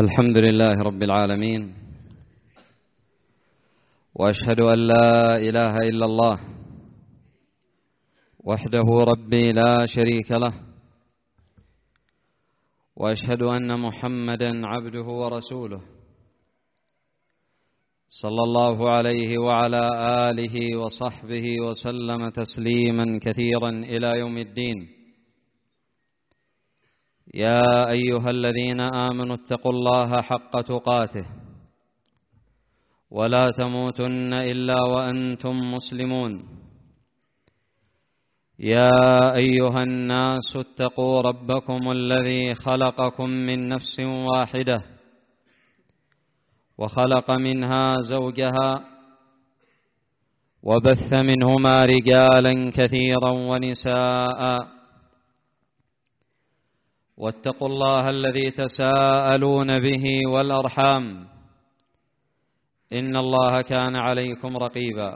الحمد لله رب العالمين، وأشهد أن لا إله إلا الله وحده ربي لا شريك له، وأشهد أن محمدا عبده ورسوله صلى الله عليه وعلى آله وصحبه وسلم تسليما كثيرا إلى يوم الدين. يا أيها الذين آمنوا اتقوا الله حق تقاته ولا تموتن إلا وأنتم مسلمون. يا أيها الناس اتقوا ربكم الذي خلقكم من نفس واحدة وخلق منها زوجها وبث منهما رجالا كثيرا ونساء، واتقوا الله الذي تساءلون به والأرحام إن الله كان عليكم رقيبا.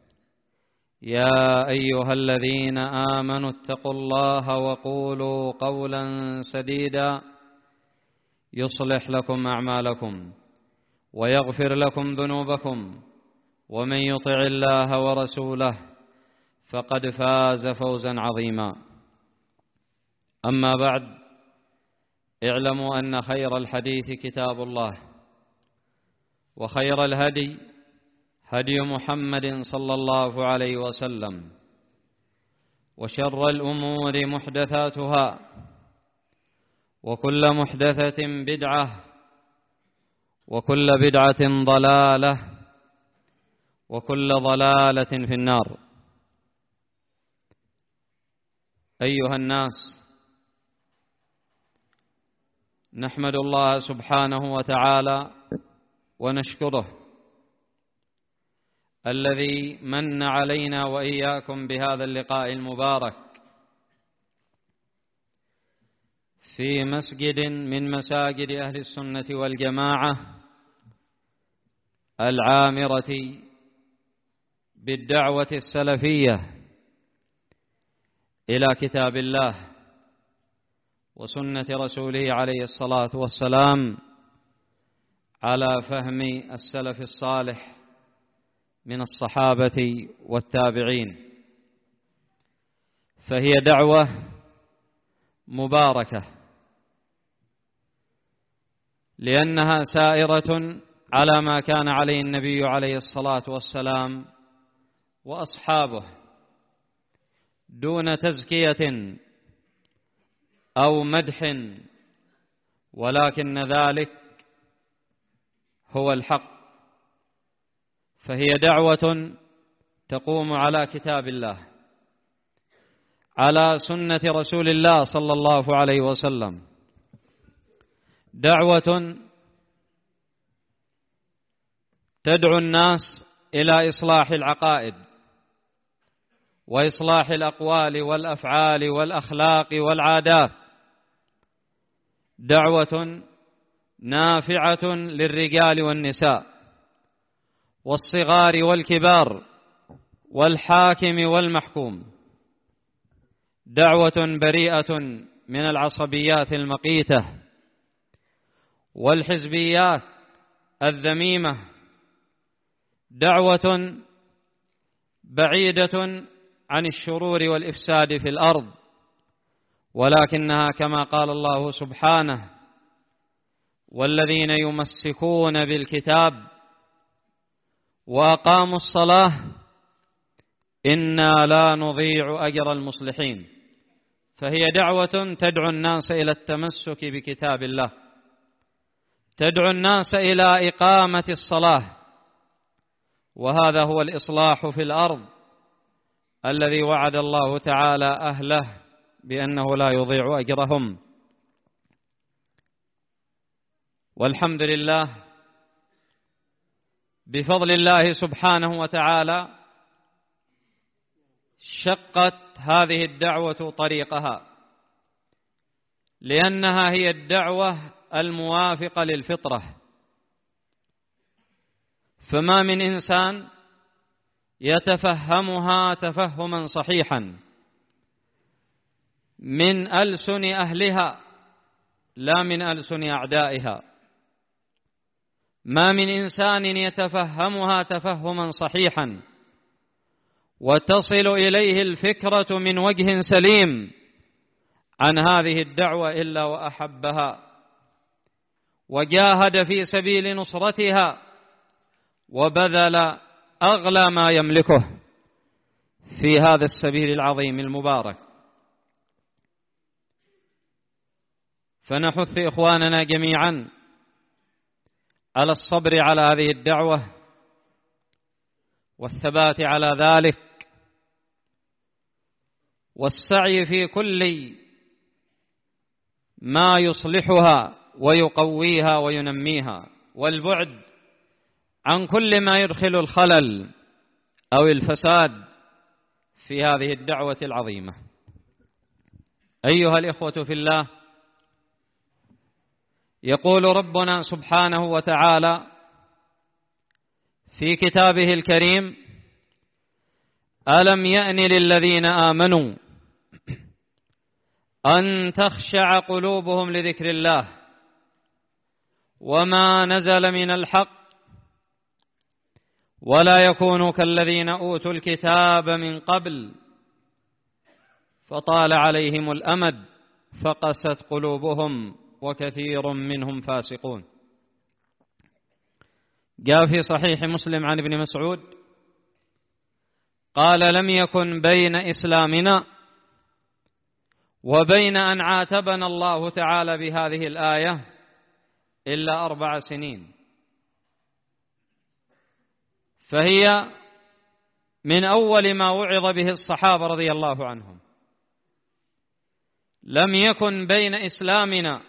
يا أيها الذين آمنوا اتقوا الله وقولوا قولا سديدا يصلح لكم أعمالكم ويغفر لكم ذنوبكم، ومن يطع الله ورسوله فقد فاز فوزا عظيما. أما بعد، اعلموا أن خير الحديث كتاب الله، وخير الهدي هدي محمد صلى الله عليه وسلم، وشر الأمور محدثاتها، وكل محدثة بدعة، وكل بدعة ضلالة، وكل ضلالة في النار. أيها الناس، نحمد الله سبحانه وتعالى ونشكره الذي من علينا وإياكم بهذا اللقاء المبارك في مسجد من مساجد أهل السنة والجماعة العامرة بالدعوة السلفية إلى كتاب الله وسنة رسوله عليه الصلاة والسلام على فهم السلف الصالح من الصحابة والتابعين. فهي دعوة مباركة لأنها سائرة على ما كان عليه النبي عليه الصلاة والسلام وأصحابه، دون تزكية أو مدح، ولكن ذلك هو الحق. فهي دعوة تقوم على كتاب الله، على سنة رسول الله صلى الله عليه وسلم، دعوة تدعو الناس إلى إصلاح العقائد وإصلاح الأقوال والأفعال والأخلاق والعادات، دعوة نافعة للرجال والنساء والصغار والكبار والحاكم والمحكوم، دعوة بريئة من العصبيات المقيتة والحزبيات الذميمة، دعوة بعيدة عن الشرور والإفساد في الأرض، ولكنها كما قال الله سبحانه: والذين يمسكون بالكتاب وأقاموا الصلاة إنا لا نضيع أجر المصلحين. فهي دعوة تدعو الناس إلى التمسك بكتاب الله، تدعو الناس إلى إقامة الصلاة، وهذا هو الإصلاح في الأرض الذي وعد الله تعالى أهله بأنه لا يضيع أجرهم. والحمد لله، بفضل الله سبحانه وتعالى شقت هذه الدعوة طريقها، لأنها هي الدعوة الموافقة للفطرة. فما من إنسان يتفهمها تفهما صحيحا من ألسن أهلها لا من ألسن أعدائها، ما من إنسان يتفهمها تفهما صحيحا وتصل إليه الفكرة من وجه سليم عن هذه الدعوة إلا وأحبها وجاهد في سبيل نصرتها وبذل أغلى ما يملكه في هذا السبيل العظيم المبارك. فنحث إخواننا جميعا على الصبر على هذه الدعوة والثبات على ذلك والسعي في كل ما يصلحها ويقويها وينميها والبعد عن كل ما يدخل الخلل أو الفساد في هذه الدعوة العظيمة. أيها الإخوة في الله، يقول ربنا سبحانه وتعالى في كتابه الكريم: ألم يأن للذين آمنوا أن تخشع قلوبهم لذكر الله وما نزل من الحق ولا يكونوا كالذين أوتوا الكتاب من قبل فطال عليهم الأمد فقست قلوبهم وكثير منهم فاسقون. جاء في صحيح مسلم عن ابن مسعود قال: لم يكن بين إسلامنا وبين أن عاتبنا الله تعالى بهذه الآية إلا 4 سنين، فهي من أول ما وعظ به الصحابة رضي الله عنهم. لم يكن بين إسلامنا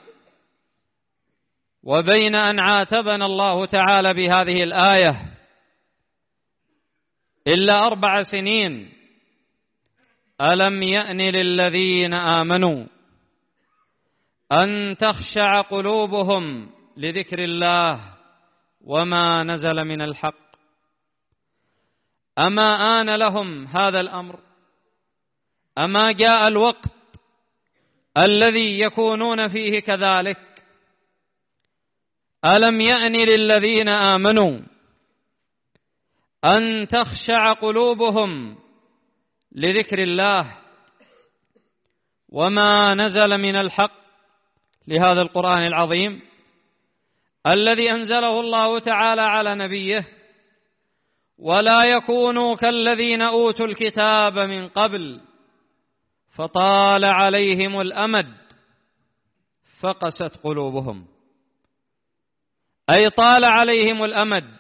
وبين أن عاتبنا الله تعالى بهذه الآية إلا 4 سنين. ألم يأن للذين آمنوا أن تخشع قلوبهم لذكر الله وما نزل من الحق. أما آن لهم هذا الأمر؟ أما جاء الوقت الذي يكونون فيه كذلك؟ ألم يأن للذين آمنوا أن تخشع قلوبهم لذكر الله وما نزل من الحق، لهذا القرآن العظيم الذي أنزله الله تعالى على نبيه: ولا يكونوا كالذين أوتوا الكتاب من قبل فطال عليهم الأمد فقست قلوبهم، أي طال عليهم الأمد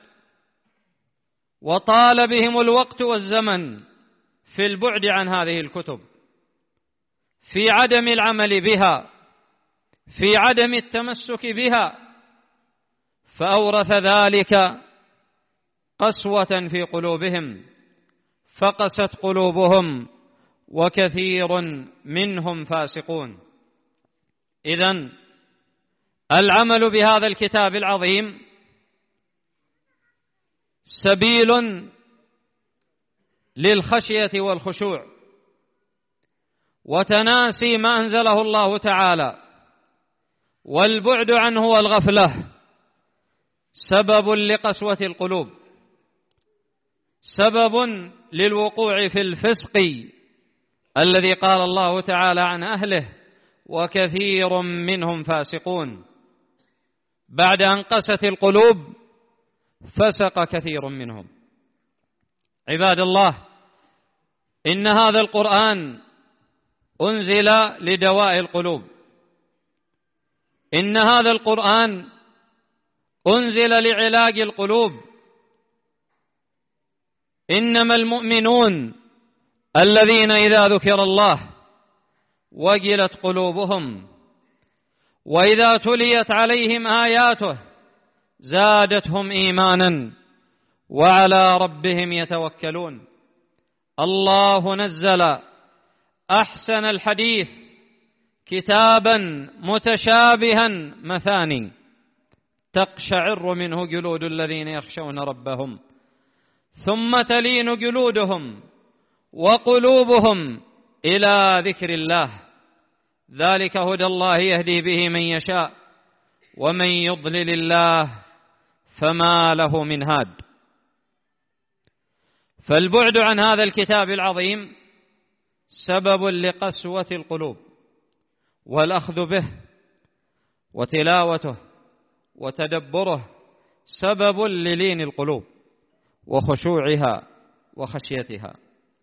وطال بهم الوقت والزمن في البعد عن هذه الكتب، في عدم العمل بها، في عدم التمسك بها، فأورث ذلك قسوة في قلوبهم فقست قلوبهم وكثير منهم فاسقون. إذن العمل بهذا الكتاب العظيم سبيل للخشية والخشوع وتناسي ما أنزله الله تعالى، والبعد عنه والغفلة سبب لقسوة القلوب، سبب للوقوع في الفسق الذي قال الله تعالى عن أهله: وكثير منهم فاسقون. بعد أن قست القلوب فسق كثير منهم. عباد الله، إن هذا القرآن أنزل لدواء القلوب، إن هذا القرآن أنزل لعلاج القلوب. إنما المؤمنون الذين إذا ذكر الله وجلت قلوبهم وإذا تليت عليهم آياته زادتهم إيمانا وعلى ربهم يتوكلون. الله نزل أحسن الحديث كتابا متشابها مثاني تقشعر منه جلود الذين يخشون ربهم ثم تلين جلودهم وقلوبهم إلى ذكر الله، ذلك هدى الله يهدي به من يشاء ومن يضلل الله فما له من هاد. فالبعد عن هذا الكتاب العظيم سبب لقسوة القلوب، والأخذ به وتلاوته وتدبره سبب للين القلوب وخشوعها وخشيتها.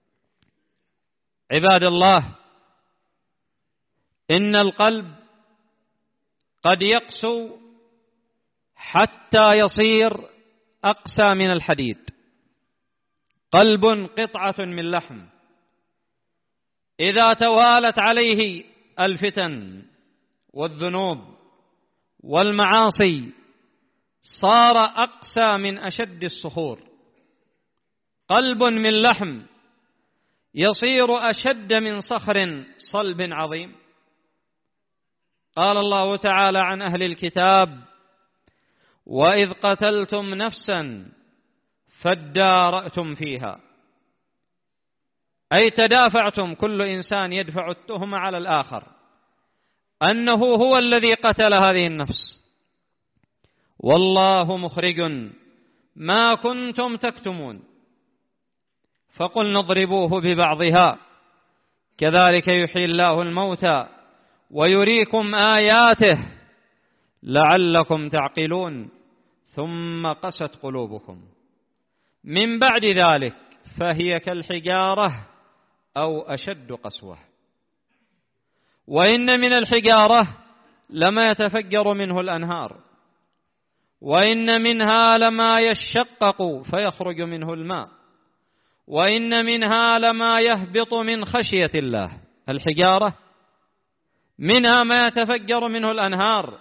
عباد الله، إن القلب قد يقسو حتى يصير أقسى من الحديد. قلب قطعة من لحم، إذا توالت عليه الفتن والذنوب والمعاصي صار أقسى من أشد الصخور. قلب من لحم يصير أشد من صخر صلب عظيم. قال الله تعالى عن أهل الكتاب: وإذ قتلتم نفسا فادارأتم فيها، أي تدافعتم، كل إنسان يدفع التهمة على الآخر أنه هو الذي قتل هذه النفس، والله مخرج ما كنتم تكتمون، فقلنا اضربوه ببعضها كذلك يحيي الله الموتى ويريكم آياته لعلكم تعقلون ثم قست قلوبكم من بعد ذلك فهي كالحجارة أو أشد قسوة. وإن من الحجارة لما يتفجر منه الأنهار، وإن منها لما يشقق فيخرج منه الماء، وإن منها لما يهبط من خشية الله. الحجارة منها ما يتفجر منه الأنهار،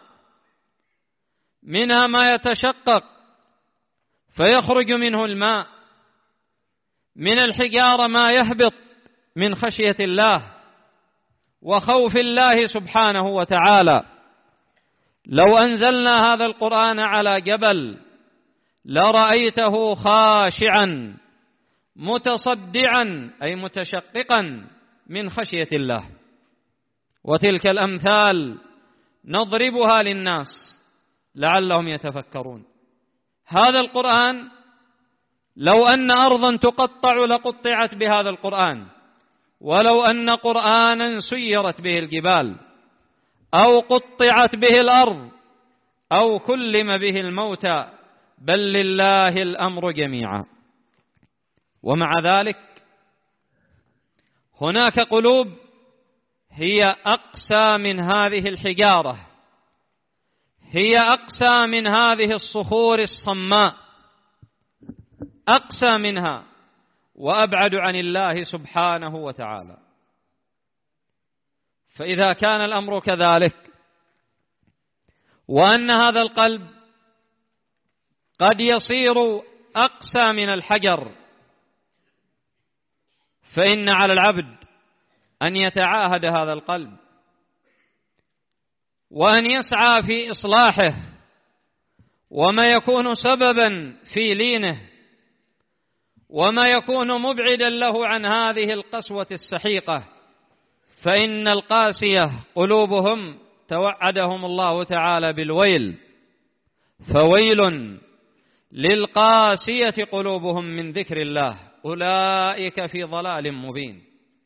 منها ما يتشقق فيخرج منه الماء، من الحجارة ما يهبط من خشية الله وخوف الله سبحانه وتعالى. لو أنزلنا هذا القرآن على جبل لرأيته خاشعا متصدعا، أي متشققا من خشية الله. وتلك الأمثال نضربها للناس لعلهم يتفكرون. هذا القرآن لو أن أرضا تقطع لقطعت بهذا القرآن، ولو أن قرآنا سيرت به الجبال أو قطعت به الأرض أو كلم به الموتى، بل لله الأمر جميعا. ومع ذلك هناك قلوب هي أقسى من هذه الحجارة، هي أقسى من هذه الصخور الصماء، أقسى منها وأبعد عن الله سبحانه وتعالى. فإذا كان الأمر كذلك، وأن هذا القلب قد يصير أقسى من الحجر، فإن على العبد أن يتعاهد هذا القلب وأن يسعى في إصلاحه، وما يكون سببا في لينه وما يكون مبعدا له عن هذه القسوة السحيقة. فإن القاسية قلوبهم توعدهم الله تعالى بالويل، فويل للقاسية قلوبهم من ذكر الله أولئك في ضلال مبين.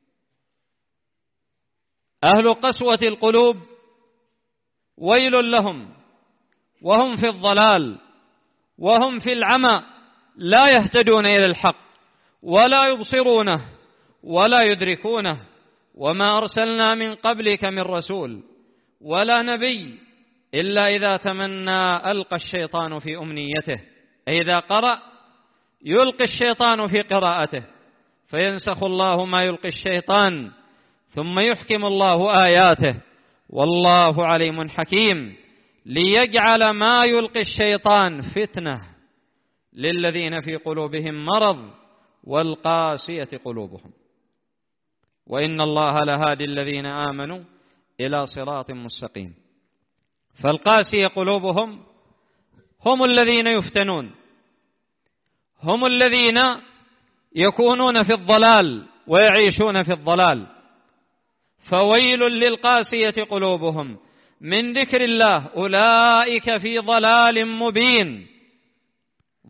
أهل قسوة القلوب ويل لهم، وهم في الضلال وهم في العمى، لا يهتدون إلى الحق ولا يبصرونه ولا يدركونه. وما أرسلنا من قبلك من رسول ولا نبي إلا إذا تمنى ألقى الشيطان في أمنيته، إذا قرأ يلقي الشيطان في قراءته فينسخ الله ما يلقي الشيطان ثم يحكم الله آياته والله عليم حكيم، ليجعل ما يلقي الشيطان فتنة للذين في قلوبهم مرض والقاسية قلوبهم، وإن الله لهادي الذين آمنوا إلى صراط مستقيم. فالقاسية قلوبهم هم الذين يفتنون، هم الذين يكونون في الضلال ويعيشون في الضلال. فويل للقاسية قلوبهم من ذكر الله أولئك في ضلال مبين.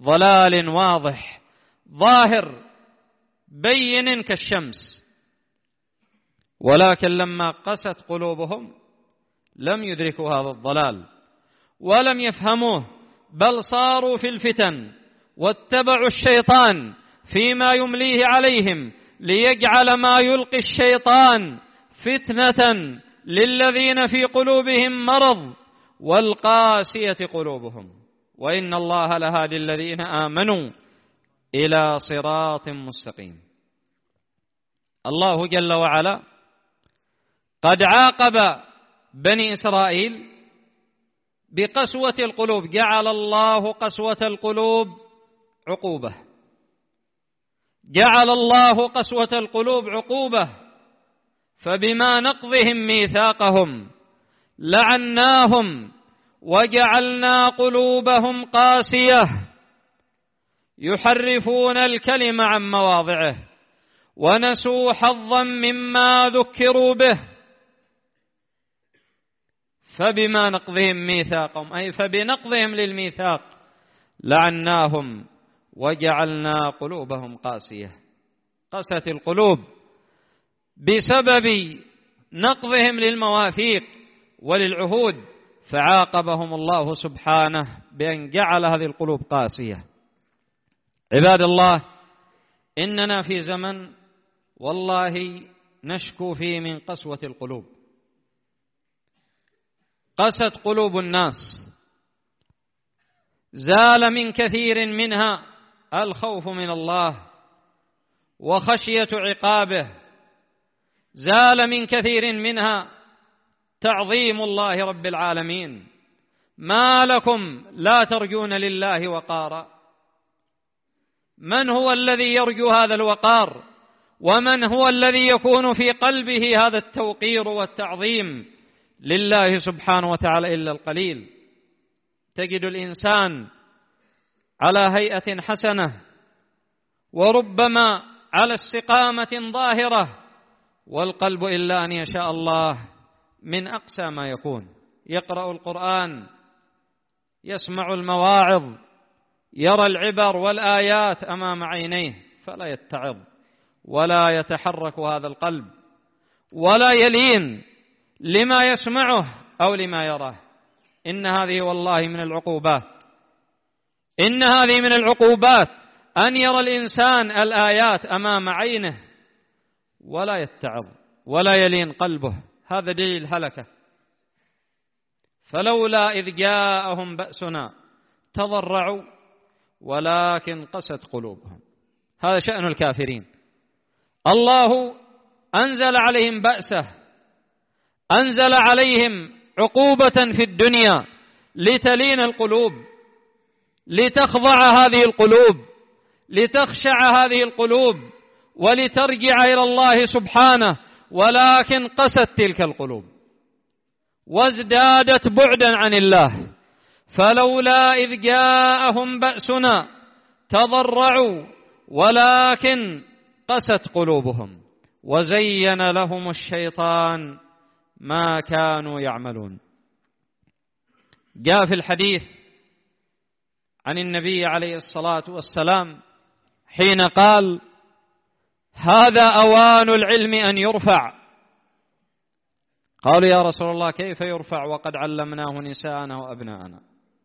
ضلال واضح ظاهر بين كالشمس، ولكن لما قست قلوبهم لم يدركوا هذا الضلال ولم يفهموه، بل صاروا في الفتن واتبعوا الشيطان فيما يمليه عليهم ليجعل ما يلقي الشيطان فتنة للذين في قلوبهم مرض والقاسية قلوبهم، وإن الله لهادي الذين آمنوا إلى صراط مستقيم. الله جل وعلا قد عاقب بني إسرائيل بقسوة القلوب، جعل الله قسوة القلوب عقوبة، جعل الله قسوة القلوب عقوبة، فبما نقضهم ميثاقهم لعناهم وجعلنا قلوبهم قاسية يحرفون الكلم عن مواضعه ونسوا حظا مما ذكروا به. فبما نقضهم ميثاقهم أي فبنقضهم للميثاق لعناهم وجعلنا قلوبهم قاسية. قست القلوب بسبب نقضهم للمواثيق وللعهود، فعاقبهم الله سبحانه بأن جعل هذه القلوب قاسية. عباد الله، إننا في زمن والله نشكو فيه من قسوة القلوب. قست قلوب الناس، زال من كثير منها الخوف من الله وخشية عقابه، زال من كثير منها تعظيم الله رب العالمين. ما لكم لا ترجون لله وقارا؟ من هو الذي يرجو هذا الوقار؟ ومن هو الذي يكون في قلبه هذا التوقير والتعظيم لله سبحانه وتعالى إلا القليل. تجد الإنسان على هيئة حسنة وربما على استقامة ظاهرة، والقلب إلا أن يشاء الله من أقسى ما يكون، يقرأ القرآن، يسمع المواعظ، يرى العبر والآيات أمام عينيه، فلا يتعظ ولا يتحرك هذا القلب ولا يلين لما يسمعه أو لما يراه. إن هذه والله من العقوبات، إن هذه من العقوبات أن يرى الإنسان الآيات أمام عينه ولا يتعظ ولا يلين قلبه، هذا دليل هلكة. فلولا إذ جاءهم بأسنا تضرعوا ولكن قست قلوبهم. هذا شأن الكافرين. الله أنزل عليهم بأسه، أنزل عليهم عقوبة في الدنيا لتلين القلوب، لتخضع هذه القلوب، لتخشع هذه القلوب، ولترجع إلى الله سبحانه، ولكن قست تلك القلوب وازدادت بعدا عن الله. فلولا إذ جاءهم بأسنا تضرعوا ولكن قست قلوبهم وزين لهم الشيطان ما كانوا يعملون. جاء في الحديث عن النبي عليه الصلاة والسلام حين قال: هذا أوان العلم أن يرفع. قالوا: يا رسول الله كيف يرفع وقد علمناه نساءنا وأبناءنا؟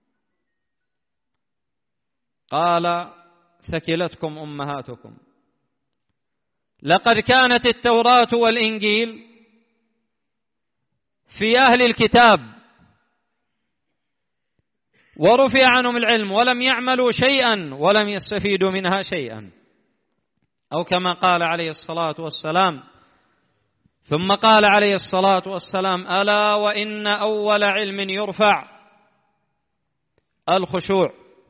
قال: ثكلتكم أمهاتكم. لقد كانت التوراة والإنجيل في أهل الكتاب ورفع عنهم العلم ولم يعملوا شيئا ولم يستفيدوا منها شيئا، أو كما قال عليه الصلاة والسلام. ثم قال عليه الصلاة والسلام: ألا وإن أول علم يرفع الخشوع،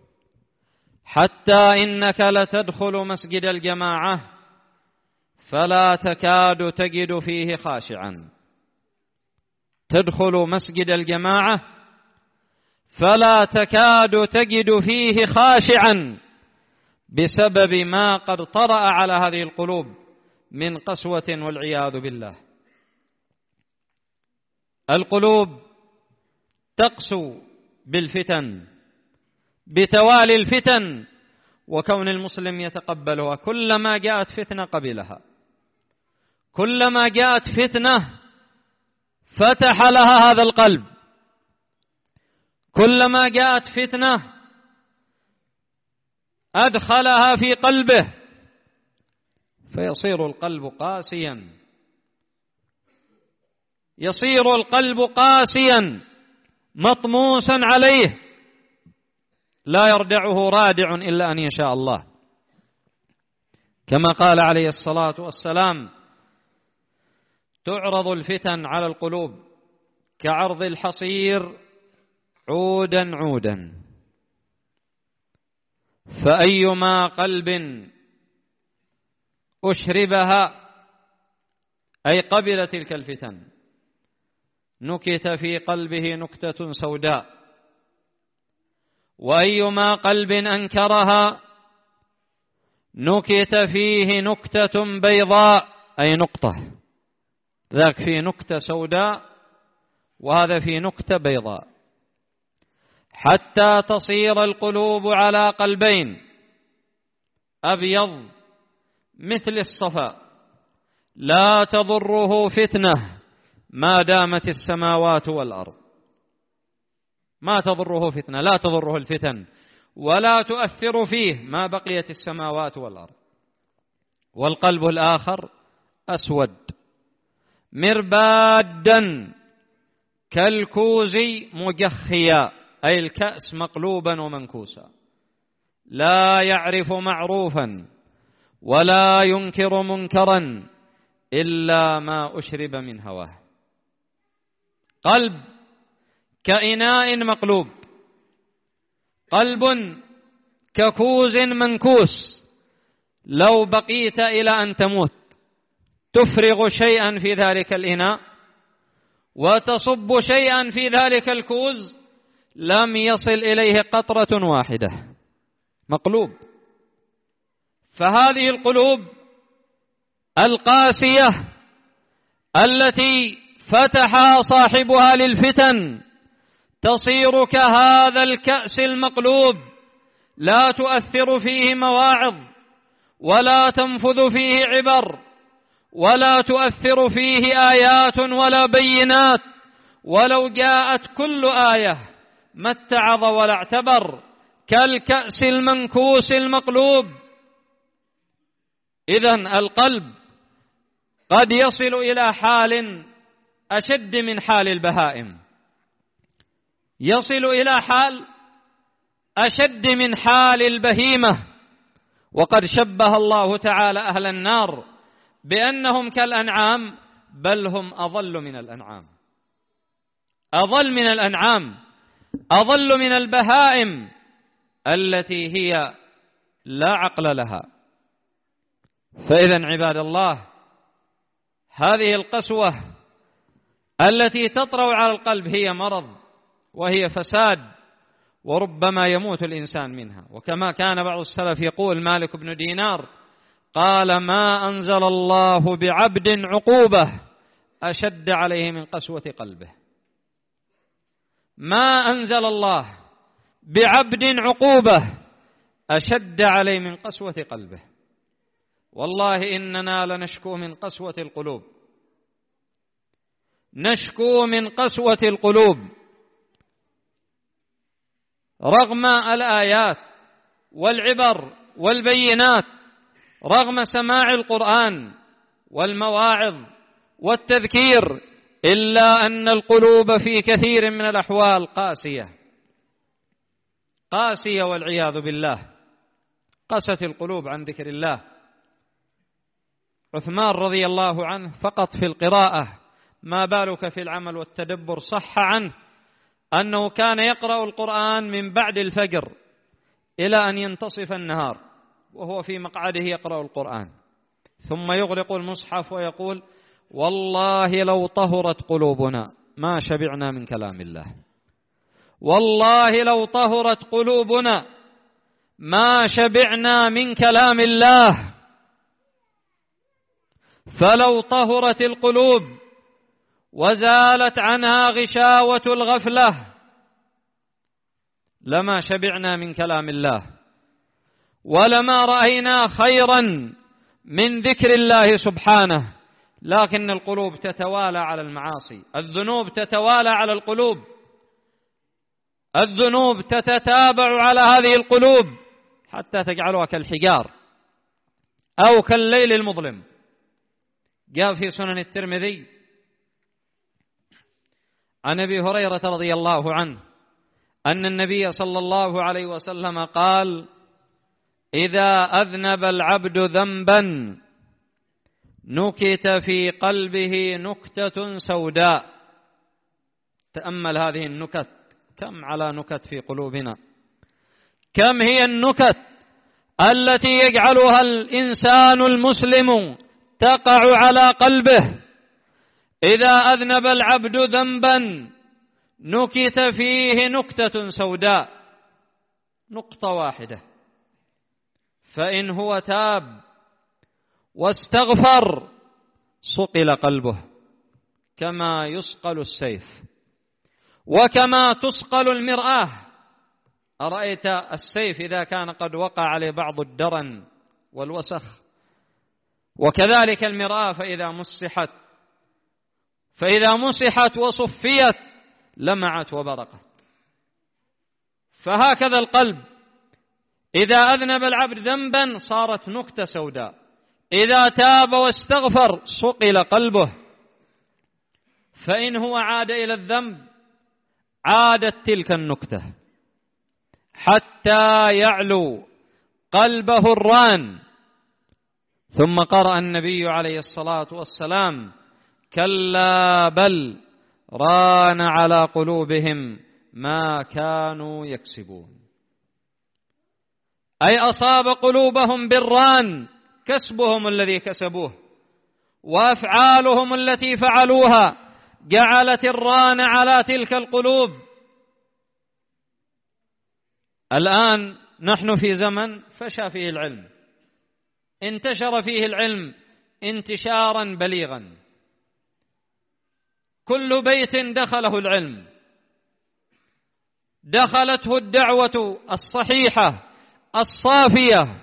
حتى إنك لتدخل مسجد الجماعة فلا تكاد تجد فيه خاشعا. تدخل مسجد الجماعة فلا تكاد تجد فيه خاشعا بسبب ما قد طرأ على هذه القلوب من قسوة والعياذ بالله. القلوب تقسو بالفتن، بتوالي الفتن وكون المسلم يتقبلها. كلما جاءت فتنة قبلها، كلما جاءت فتنة فتح لها هذا القلب، كلما جاءت فتنة أدخلها في قلبه، فيصير القلب قاسيا، يصير القلب قاسيا مطموسا عليه، لا يردعه رادع إلا أن يشاء الله، كما قال عليه الصلاة والسلام: تعرض الفتن على القلوب كعرض الحصير عودا عودا، فأيما قلب أشربها أي قبل تلك الفتن نكت في قلبه نكتة سوداء، وأيما قلب أنكرها نكت فيه نكتة بيضاء أي نقطة، ذاك فيه نكتة سوداء وهذا فيه نكتة بيضاء، حتى تصير القلوب على قلبين: أبيض مثل الصفا لا تضره فتنة ما دامت السماوات والأرض، ما تضره فتنة، لا تضره الفتن ولا تؤثر فيه ما بقيت السماوات والأرض. والقلب الآخر أسود مربادا كالكوز مجخيا أي الكأس مقلوبا ومنكوسا، لا يعرف معروفا ولا ينكر منكرا إلا ما أشرب من هواه. قلب كإناء مقلوب، قلب ككوز منكوس، لو بقيت إلى أن تموت تفرغ شيئا في ذلك الإناء وتصب شيئا في ذلك الكوز لم يصل إليه قطرة واحدة، مقلوب. فهذه القلوب القاسية التي فتح صاحبها للفتن تصير كهذا الكأس المقلوب، لا تؤثر فيه مواعظ ولا تنفذ فيه عبر ولا تؤثر فيه آيات ولا بينات، ولو جاءت كل آية ما اتعظ ولا اعتبر، كالكأس المنكوس المقلوب. إذن القلب قد يصل إلى حال أشد من حال البهائم، يصل إلى حال أشد من حال البهيمة، وقد شبه الله تعالى أهل النار بأنهم كالأنعام بل هم أضل من الأنعام، أضل من الأنعام، أضل من البهائم التي هي لا عقل لها. فإذا عباد الله، هذه القسوة التي تطرأ على القلب هي مرض وهي فساد، وربما يموت الإنسان منها. وكما كان بعض السلف يقول مالك بن دينار قال: ما أنزل الله بعبد عقوبة أشد عليه من قسوة قلبه. ما أنزل الله بعبد عقوبة أشد عليه من قسوة قلبه. والله إننا لنشكو من قسوة القلوب، نشكو من قسوة القلوب رغم الآيات والعبر والبينات، رغم سماع القرآن والمواعظ والتذكير، إلا أن القلوب في كثير من الأحوال قاسية، قاسية والعياذ بالله. قست القلوب عن ذكر الله. عثمان رضي الله عنه فقط في القراءة، ما بالك في العمل والتدبر. صح عنه أنه كان يقرأ القرآن من بعد الفجر إلى أن ينتصف النهار وهو في مقعده يقرأ القرآن، ثم يغلق المصحف ويقول: والله لو طهرت قلوبنا ما شبعنا من كلام الله، والله لو طهرت قلوبنا ما شبعنا من كلام الله. فلو طهرت القلوب وزالت عنها غشاوة الغفلة لما شبعنا من كلام الله. ولما رأينا خيرا من ذكر الله سبحانه، لكن القلوب تتوالى على المعاصي، الذنوب تتوالى على القلوب، الذنوب تتتابع على هذه القلوب حتى تجعلها كالحجار أو كالليل المظلم. جاء في سنن الترمذي عن أبي هريرة رضي الله عنه أن النبي صلى الله عليه وسلم قال: إذا أذنب العبد ذنبا نكت في قلبه نكتة سوداء. تأمل هذه النكت، كم على نكت في قلوبنا، كم هي النكت التي يجعلها الإنسان المسلم تقع على قلبه. إذا أذنب العبد ذنبا نكت فيه نكتة سوداء، نقطة واحدة، فإن هو تاب واستغفر صقل قلبه كما يصقل السيف وكما تصقل المرآة. أرأيت السيف إذا كان قد وقع عليه بعض الدرن والوسخ، وكذلك المرآة فإذا مسحت وصفيت لمعت وبرقت. فهكذا القلب إذا أذنب العبد ذنبا صارت نكتة سوداء، إذا تاب واستغفر صقل قلبه، فإن هو عاد إلى الذنب عادت تلك النكتة حتى يعلو قلبه الران. ثم قرأ النبي عليه الصلاة والسلام: كلا بل ران على قلوبهم ما كانوا يكسبون. أي أصاب قلوبهم بالران، كسبهم الذي كسبوه وأفعالهم التي فعلوها جعلت الران على تلك القلوب. الآن نحن في زمن فشى فيه العلم، انتشر فيه العلم انتشارا بليغا، كل بيت دخله العلم، دخلته الدعوة الصحيحة الصافية،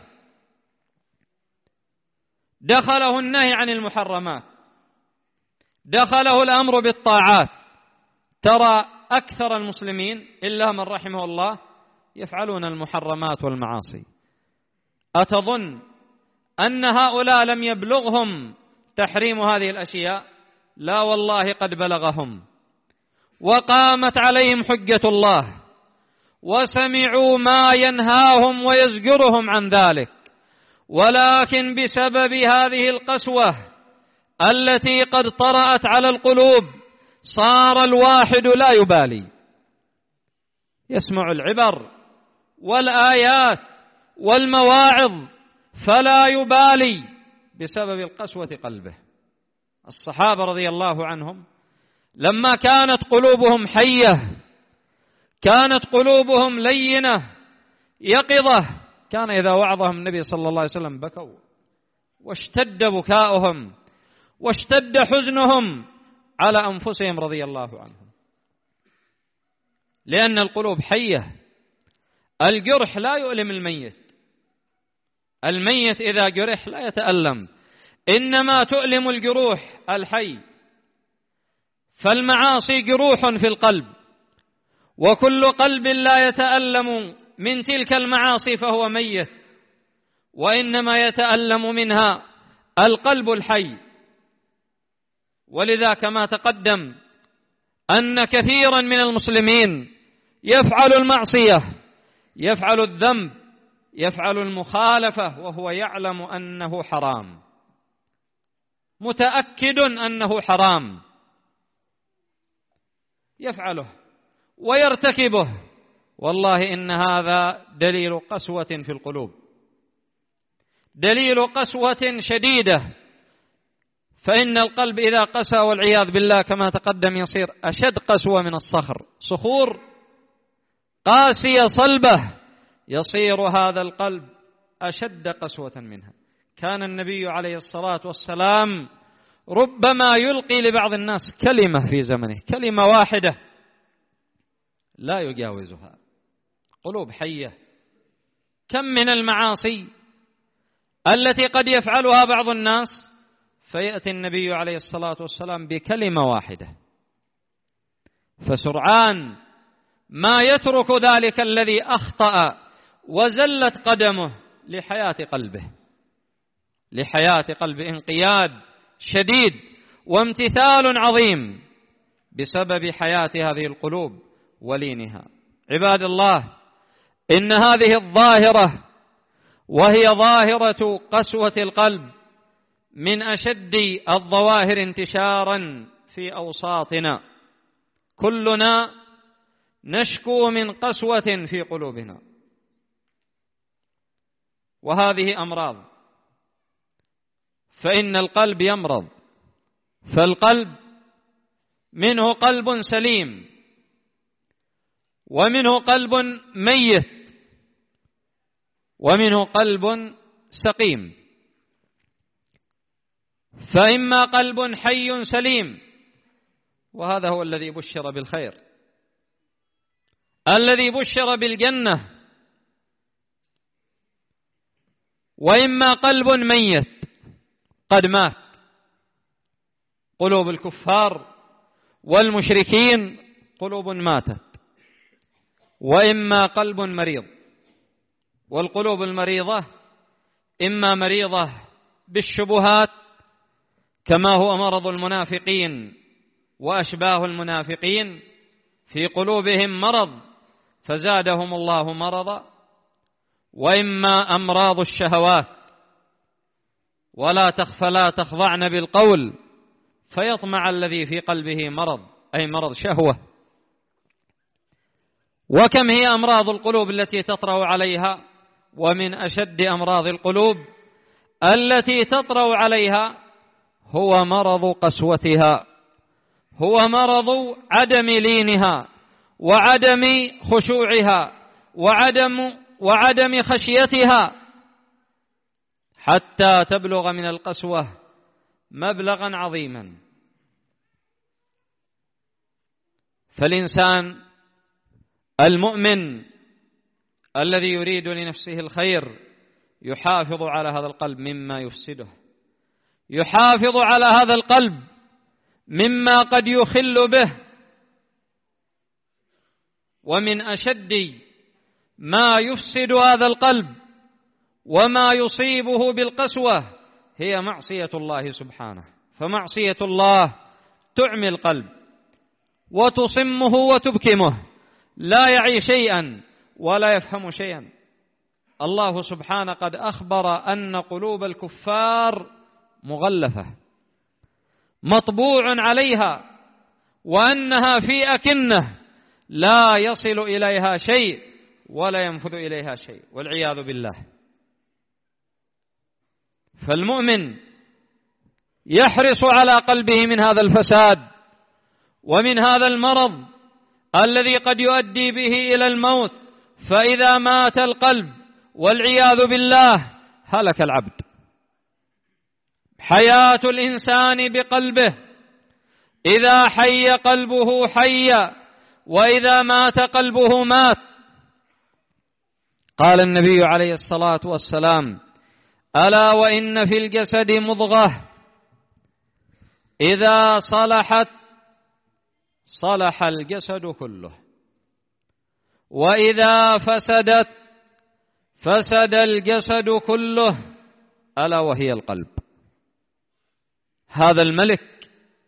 دخله النهي عن المحرمات، دخله الأمر بالطاعات. ترى أكثر المسلمين إلا من رحمه الله يفعلون المحرمات والمعاصي. أتظن أن هؤلاء لم يبلغهم تحريم هذه الأشياء؟ لا والله قد بلغهم، وقامت عليهم حجة الله، وسمعوا ما ينهاهم ويزجرهم عن ذلك، ولكن بسبب هذه القسوة التي قد طرأت على القلوب صار الواحد لا يبالي، يسمع العبر والآيات والمواعظ فلا يبالي بسبب القسوة قلبه. الصحابة رضي الله عنهم لما كانت قلوبهم حية، كانت قلوبهم لينة يقظة، كان إذا وعظهم النبي صلى الله عليه وسلم بكوا، واشتد بكاؤهم واشتد حزنهم على أنفسهم رضي الله عنهم، لأن القلوب حية. الجرح لا يؤلم الميت، الميت إذا جرح لا يتألم، إنما تؤلم الجروح الحي. فالمعاصي جروح في القلب، وكل قلب لا يتألم من تلك المعاصي فهو ميت، وإنما يتألم منها القلب الحي. ولذا كما تقدم أن كثيرا من المسلمين يفعل المعصية، يفعل الذنب، يفعل المخالفة وهو يعلم أنه حرام، متأكد أنه حرام، يفعله ويرتكبه. والله إن هذا دليل قسوة في القلوب، دليل قسوة شديدة. فإن القلب إذا قسى والعياذ بالله كما تقدم يصير أشد قسوة من الصخر، صخور قاسية صلبة يصير هذا القلب أشد قسوة منها. كان النبي عليه الصلاة والسلام ربما يلقي لبعض الناس كلمة في زمنه، كلمة واحدة لا يجاوزها. قلوب حية كم من المعاصي التي قد يفعلها بعض الناس فيأتي النبي عليه الصلاة والسلام بكلمة واحدة فسرعان ما يترك ذلك الذي أخطأ وزلت قدمه لحياة قلبه انقياد شديد وامتثال عظيم بسبب حياة هذه القلوب ولينها. عباد الله، إن هذه الظاهرة وهي ظاهرة قسوة القلب من أشد الظواهر انتشارا في أوساطنا. كلنا نشكو من قسوة في قلوبنا، وهذه أمراض، فإن القلب يمرض، فالقلب منه قلب سليم ومنه قلب ميت ومنه قلب سقيم. فإما قلب حي سليم، وهذا هو الذي بشر بالخير، الذي بشر بالجنة، وإما قلب ميت قد مات. قلوب الكفار والمشركين قلوب ماتت. وإما قلب مريض، والقلوب المريضة إما مريضة بالشبهات كما هو مرض المنافقين وأشباه المنافقين، في قلوبهم مرض فزادهم الله مرضا، وإما أمراض الشهوات، ولا تخضعن بالقول فيطمع الذي في قلبه مرض، أي مرض شهوة. وكم هي أمراض القلوب التي تطرأ عليها، ومن أشد أمراض القلوب التي تطرأ عليها هو مرض قسوتها، هو مرض عدم لينها وعدم خشوعها وعدم خشيتها، حتى تبلغ من القسوة مبلغا عظيما. فالإنسان المؤمن الذي يريد لنفسه الخير يحافظ على هذا القلب مما يفسده، يحافظ على هذا القلب مما قد يخل به. ومن أشد ما يفسد هذا القلب وما يصيبه بالقسوة هي معصية الله سبحانه. فمعصية الله تعمي القلب وتصمه وتبكمه، لا يعي شيئا ولا يفهم شيئا. الله سبحانه قد أخبر أن قلوب الكفار مغلفة مطبوع عليها، وأنها في أكنة لا يصل إليها شيء ولا ينفذ إليها شيء، والعياذ بالله. فالمؤمن يحرص على قلبه من هذا الفساد ومن هذا المرض الذي قد يؤدي به إلى الموت. فإذا مات القلب والعياذ بالله هلك العبد. حياة الإنسان بقلبه، إذا حي قلبه حي، وإذا مات قلبه مات. قال النبي عليه الصلاة والسلام: ألا وإن في الجسد مضغة إذا صلحت صلح الجسد كله، وإذا فسدت فسد الجسد كله، ألا وهي القلب. هذا الملك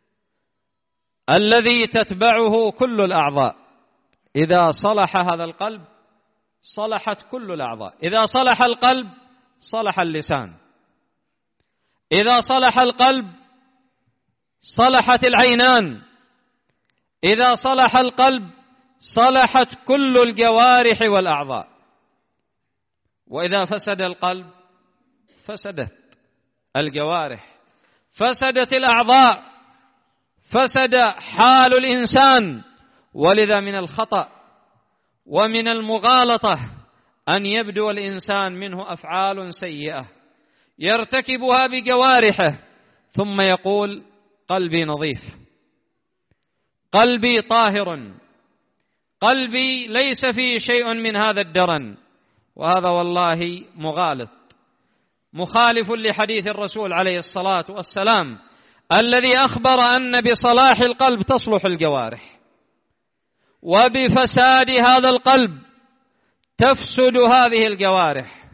الذي تتبعه كل الأعضاء، إذا صلح هذا القلب صلحت كل الأعضاء. إذا صلح القلب صلح اللسان، إذا صلح القلب صلحت العينان، إذا صلح القلب صلحت كل الجوارح والأعضاء. وإذا فسد القلب فسدت الجوارح، فسدت الأعضاء، فسد حال الإنسان. ولذا من الخطأ ومن المغالطة أن يبدو الإنسان منه أفعال سيئة يرتكبها بجوارحه ثم يقول: قلبي نظيف، قلبي طاهر، قلبي ليس فيه شيء من هذا الدرن. وهذا والله مغالط مخالف لحديث الرسول عليه الصلاة والسلام الذي أخبر أن بصلاح القلب تصلح الجوارح، وبفساد هذا القلب تفسد هذه الجوارح.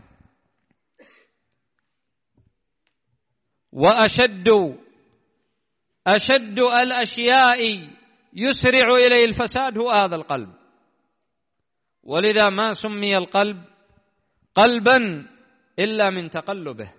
وأشد الأشياء يسرع إليه الفساد هو هذا القلب، ولذا ما سمي القلب قلبا إلا من تقلبه،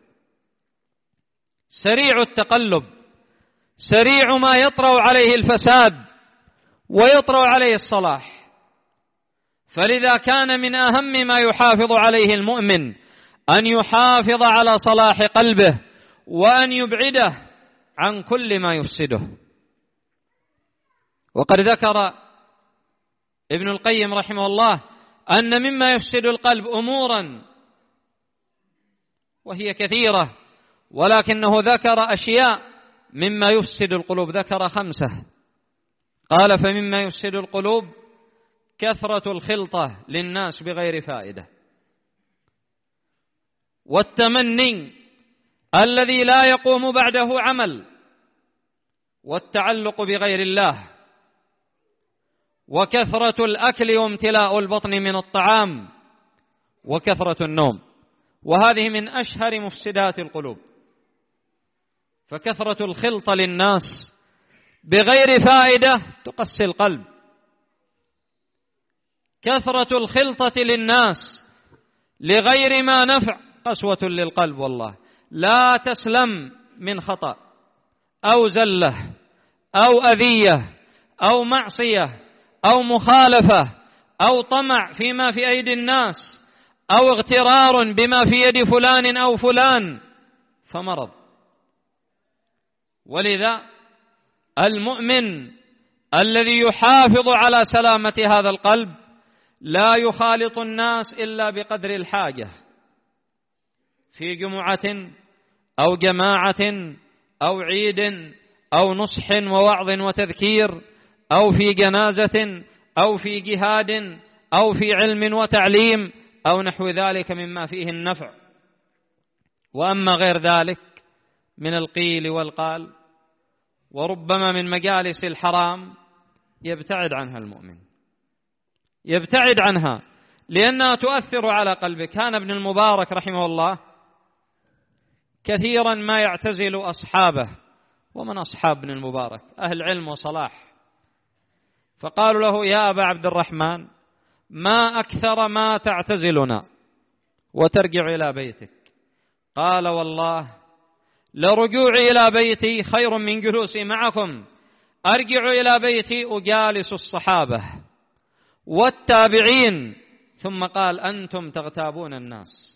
سريع التقلب، سريع ما يطرأ عليه الفساد ويطرأ عليه الصلاح. فلذا كان من أهم ما يحافظ عليه المؤمن أن يحافظ على صلاح قلبه وأن يبعده عن كل ما يفسده. وقد ذكر ابن القيم رحمه الله أن مما يفسد القلب أمورا وهي كثيرة، ولكنه ذكر أشياء مما يفسد القلوب، ذكر 5. قال: فمما يفسد القلوب كثرة الخلطة للناس بغير فائدة، والتمني الذي لا يقوم بعده عمل، والتعلق بغير الله، وكثرة الأكل وامتلاء البطن من الطعام، وكثرة النوم. وهذه من أشهر مفسدات القلوب. فكثرة الخلطة للناس بغير فائدة تقسي القلب، كثرة الخلطة للناس لغير ما نفع قسوة للقلب. والله لا تسلم من خطأ أو زلة أو أذية أو معصية أو مخالفة أو طمع فيما في أيدي الناس أو اغترار بما في يد فلان أو فلان، فمرض. ولذا المؤمن الذي يحافظ على سلامة هذا القلب لا يخالط الناس إلا بقدر الحاجة، في جمعة أو جماعة أو عيد أو نصح ووعظ وتذكير أو في جنازة أو في جهاد أو في علم وتعليم أو نحو ذلك مما فيه النفع. وأما غير ذلك من القيل والقال وربما من مجالس الحرام يبتعد عنها المؤمن، يبتعد عنها لأنها تؤثر على قلبك. كان ابن المبارك رحمه الله كثيرا ما يعتزل أصحابه. ومن أصحاب ابن المبارك؟ أهل علم وصلاح. فقالوا له: يا أبا عبد الرحمن، ما أكثر ما تعتزلنا وترجع إلى بيتك؟ قال: والله لرجوعي إلى بيتي خير من جلوسي معكم. أرجع إلى بيتي أجالس الصحابة والتابعين. ثم قال: أنتم تغتابون الناس.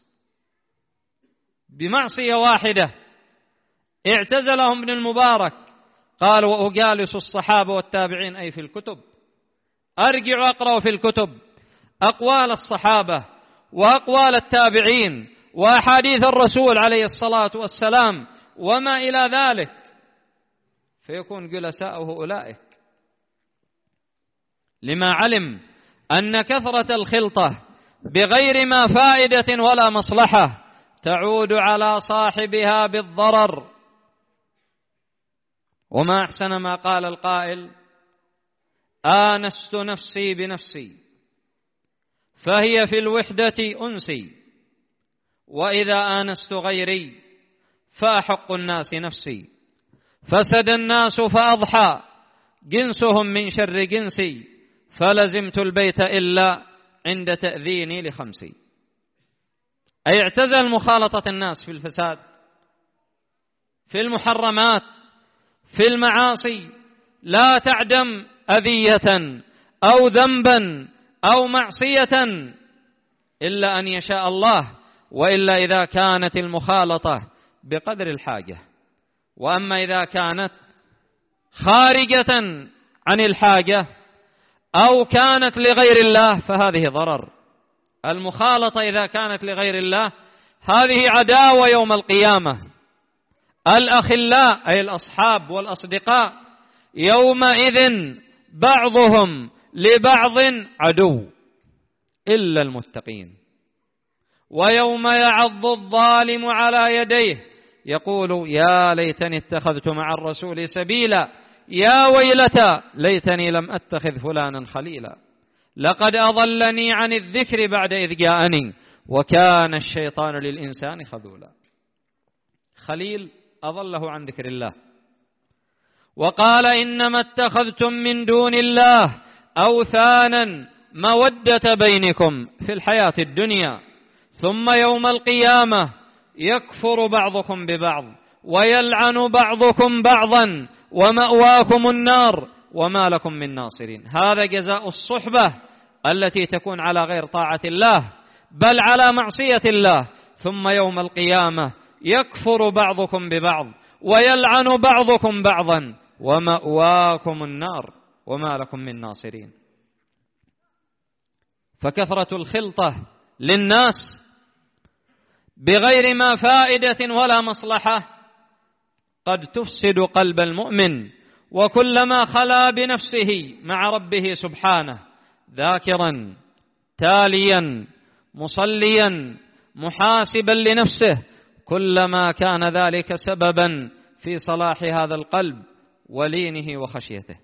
بمعصية واحدة اعتزلهم ابن المبارك. قال: وأجالس الصحابة والتابعين، أي في الكتب. أرجع أقرأ في الكتب أقوال الصحابة وأقوال التابعين وأحاديث الرسول عليه الصلاة والسلام وما إلى ذلك، فيكون جلساؤه أولئك. لما علم أن كثرة الخلطة بغير ما فائدة ولا مصلحة تعود على صاحبها بالضرر. وما أحسن ما قال القائل: آنست نفسي بنفسي فهي في الوحدة أنسي، وإذا آنست غيري فأحق الناس نفسي. فسد الناس فأضحى جنسهم من شر جنسي، فلزمت البيت إلا عند تأذيني ل5. أي اعتزل مخالطة الناس في الفساد، في المحرمات، في المعاصي. لا تعدم أذية أو ذنبا أو معصية إلا أن يشاء الله، وإلا إذا كانت المخالطة بقدر الحاجة. وأما إذا كانت خارجة عن الحاجة أو كانت لغير الله فهذه ضرر. المخالطة إذا كانت لغير الله هذه عداوة يوم القيامة. الأخلاء أي الأصحاب والأصدقاء يومئذ بعضهم لبعض عدو إلا المتقين. ويوم يعض الظالم على يديه يقول يا ليتني اتخذت مع الرسول سبيلا يا ويلتى ليتني لم أتخذ فلانا خليلا لقد أضلني عن الذكر بعد إذ جاءني وكان الشيطان للإنسان خذولا. خليل أضله عن ذكر الله، وقال إنما اتخذتم من دون الله أوثانا مودة بينكم في الحياة الدنيا ثم يوم القيامة يكفر بعضكم ببعض ويلعن بعضكم بعضا ومأواكم النار وما لكم من ناصرين. هذا جزاء الصحبة التي تكون على غير طاعة الله بل على معصية الله. ثم يوم القيامة يكفر بعضكم ببعض ويلعن بعضكم بعضا ومأواكم النار وما لكم من ناصرين. فكثرة الخلطة للناس بغير ما فائدة ولا مصلحة قد تفسد قلب المؤمن، وكلما خلا بنفسه مع ربه سبحانه ذاكرا تاليا مصليا محاسبا لنفسه كلما كان ذلك سببا في صلاح هذا القلب ولينه وخشيته.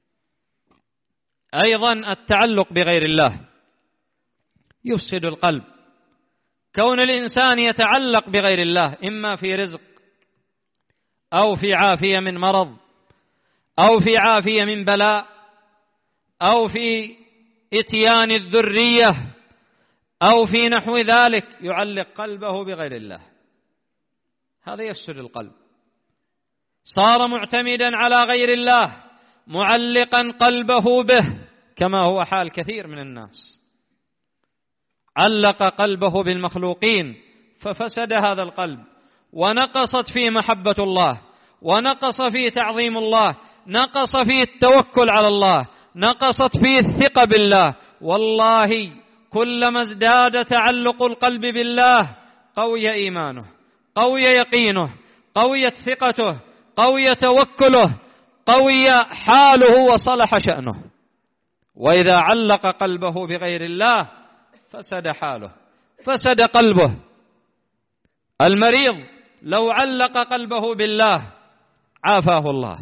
أيضا التعلق بغير الله يفسد القلب. كون الإنسان يتعلق بغير الله إما في رزق أو في عافية من مرض أو في عافية من بلاء أو في إتيان الذرية أو في نحو ذلك يعلق قلبه بغير الله، هذا يفسد القلب. صار معتمدا على غير الله معلقا قلبه به كما هو حال كثير من الناس. علق قلبه بالمخلوقين ففسد هذا القلب، ونقصت فيه محبة الله، ونقص فيه تعظيم الله، نقص فيه التوكل على الله، نقصت فيه الثقة بالله. والله كلما ازداد تعلق القلب بالله قوي إيمانه، قوي يقينه، قويت ثقته، قوي توكله، قوي حاله وصلح شأنه. وإذا علق قلبه بغير الله فسد حاله، فسد قلبه. المريض لو علق قلبه بالله عافاه الله،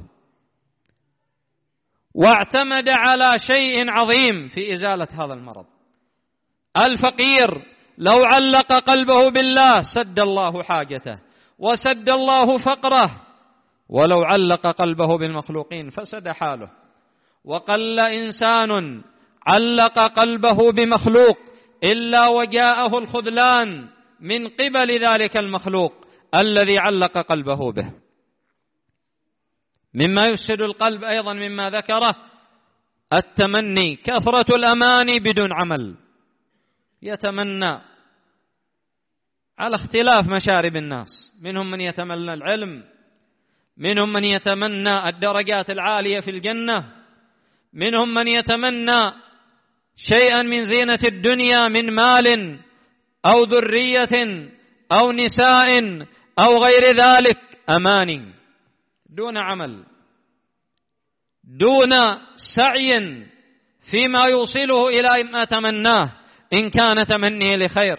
واعتمد على شيء عظيم في إزالة هذا المرض. الفقير لو علق قلبه بالله سد الله حاجته وسد الله فقره، ولو علق قلبه بالمخلوقين فسد حاله. وقل إنسان علق قلبه بمخلوق إلا وجاءه الخذلان من قبل ذلك المخلوق الذي علق قلبه به. مما يفسد القلب أيضا مما ذكره التمني، كثرة الأماني بدون عمل. يتمنى على اختلاف مشارب الناس، منهم من يتمنى العلم، منهم من يتمنى الدرجات العالية في الجنة، منهم من يتمنى شيئا من زينة الدنيا من مال أو ذرية أو نساء أو غير ذلك. أماني دون عمل، دون سعي فيما يوصله إلى ما تمناه إن كان تمنيه لخير.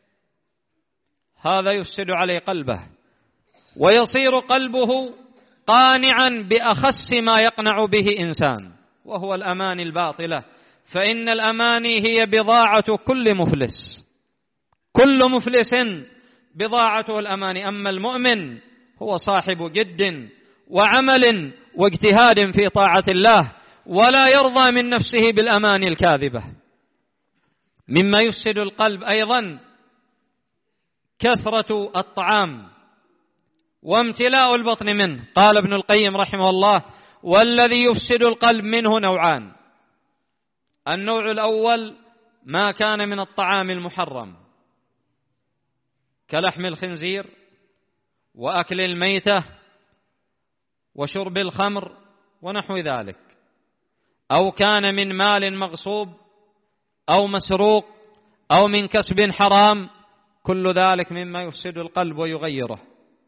هذا يفسد عليه قلبه، ويصير قلبه قانعا بأخس ما يقنع به إنسان، وهو الأماني الباطلة. فإن الأماني هي بضاعة كل مفلس، كل مفلس بضاعته الأماني. أما المؤمن هو صاحب جد وعمل واجتهاد في طاعة الله، ولا يرضى من نفسه بالأماني الكاذبة. مما يفسد القلب أيضا كثرة الطعام وامتلاء البطن منه. قال ابن القيم رحمه الله: والذي يفسد القلب منه نوعان. النوع الأول ما كان من الطعام المحرم كلحم الخنزير وأكل الميتة وشرب الخمر ونحو ذلك، أو كان من مال مغصوب أو مسروق أو من كسب حرام، كل ذلك مما يفسد القلب ويغيره.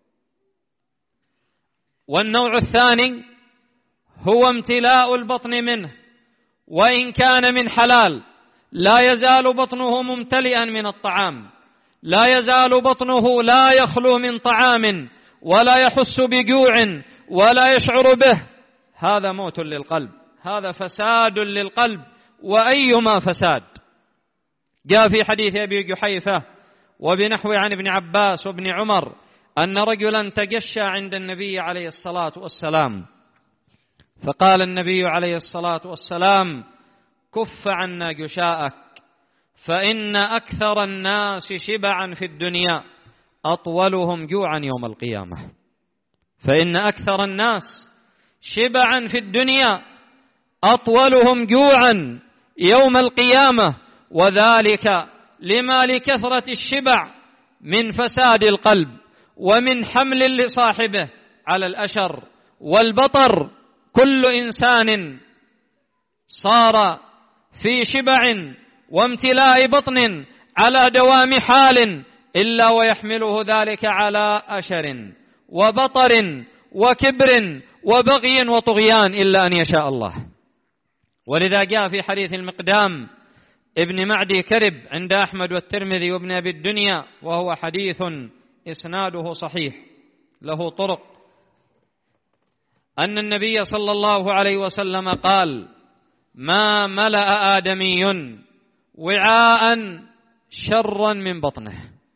والنوع الثاني هو امتلاء البطن منه، وإن كان من حلال لا يزال بطنه ممتلئا من الطعام، لا يزال بطنه لا يخلو من طعام ولا يحس بجوع ولا يشعر به، هذا موت للقلب، هذا فساد للقلب، وأيما فساد. جاء في حديث أبي جحيفة وبنحو عن ابن عباس وابن عمر أن رجلا تجشى عند النبي عليه الصلاة والسلام، فقال النبي عليه الصلاة والسلام: كف عنا جشاءك، فإن أكثر الناس شبعا في الدنيا أطولهم جوعا يوم القيامة. فإن أكثر الناس شبعا في الدنيا أطولهم جوعا يوم القيامة، وذلك لما لكثرة الشبع من فساد القلب ومن حمل لصاحبه على الأشر والبطر. كل إنسان صار في شبع وامتلاء بطن على دوام حال إلا ويحمله ذلك على أشر وبطر وكبر وبغي وطغيان إلا أن يشاء الله. ولذا جاء في حديث المقدام ابن معدي كرب عند أحمد والترمذي وابن أبي الدنيا، وهو حديث إسناده صحيح له طرق، أن النبي صلى الله عليه وسلم قال: ما ملأ آدمي وعاء شرا من بطنه.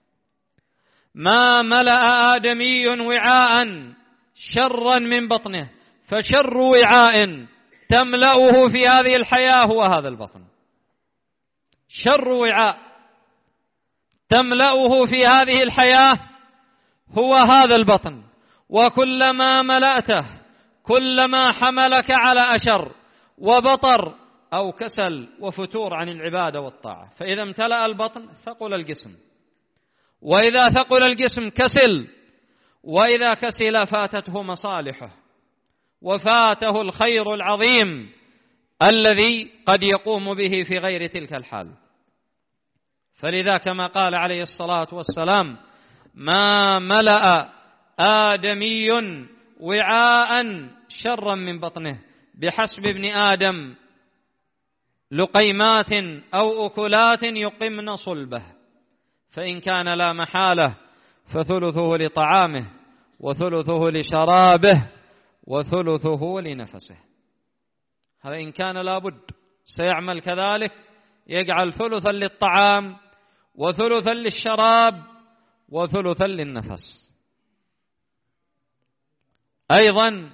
ما ملأ آدمي وعاء شرا من بطنه، فشر وعاء تملأه في هذه الحياة هو هذا البطن. شر وعاء تملأه في هذه الحياة هو هذا البطن، وكلما ملأته كلما حملك على أشر وبطر أو كسل وفتور عن العبادة والطاعة. فإذا امتلأ البطن ثقل الجسم، وإذا ثقل الجسم كسل، وإذا كسل فاتته مصالحه وفاته الخير العظيم الذي قد يقوم به في غير تلك الحال. فلذا كما قال عليه الصلاة والسلام: ما ملأ آدمي وعاء شرا من بطنه، بحسب ابن آدم لقيمات أو أكلات يقمن صلبه، فإن كان لا محالة فثلثه لطعامه وثلثه لشرابه وثلثه لنفسه. هذا إن كان لابد سيعمل كذلك، يجعل ثلثا للطعام وثلثا للشراب وثلثا للنفس. أيضا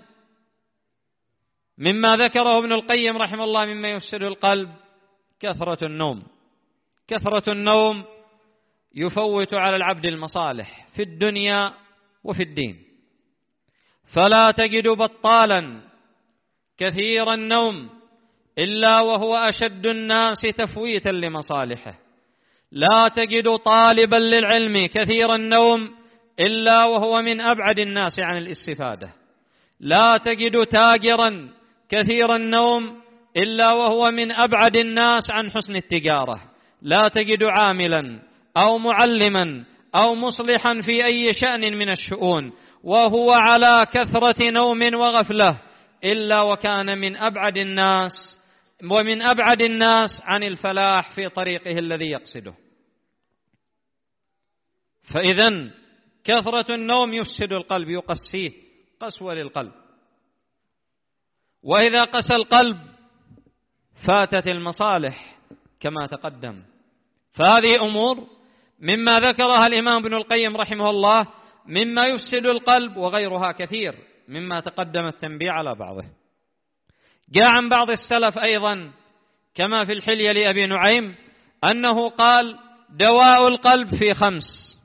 مما ذكره ابن القيم رحمه الله مما يفسد القلب كثرة النوم. كثرة النوم يفوت على العبد المصالح في الدنيا وفي الدين، فلا تجد بطالا كثير النوم إلا وهو أشد الناس تفويتا لمصالحه. لا تجد طالبا للعلم كثير النوم إلا وهو من أبعد الناس عن الاستفادة. لا تجد تاجرا كثير النوم إلا وهو من أبعد الناس عن حسن التجارة. لا تجد عاملا أو معلما أو مصلحا في أي شأن من الشؤون وهو على كثرة نوم وغفلة إلا وكان من أبعد الناس عن الفلاح في طريقه الذي يقصده. فإذن كثرة النوم يفسد القلب، يقسيه قسوة للقلب، وإذا قسى القلب فاتت المصالح كما تقدم. فهذه أمور مما ذكرها الإمام ابن القيم رحمه الله مما يفسد القلب، وغيرها كثير مما تقدم التنبيه على بعضه. جاء عن بعض السلف أيضا كما في الحلية لأبي نعيم أنه قال: دواء القلب في 5.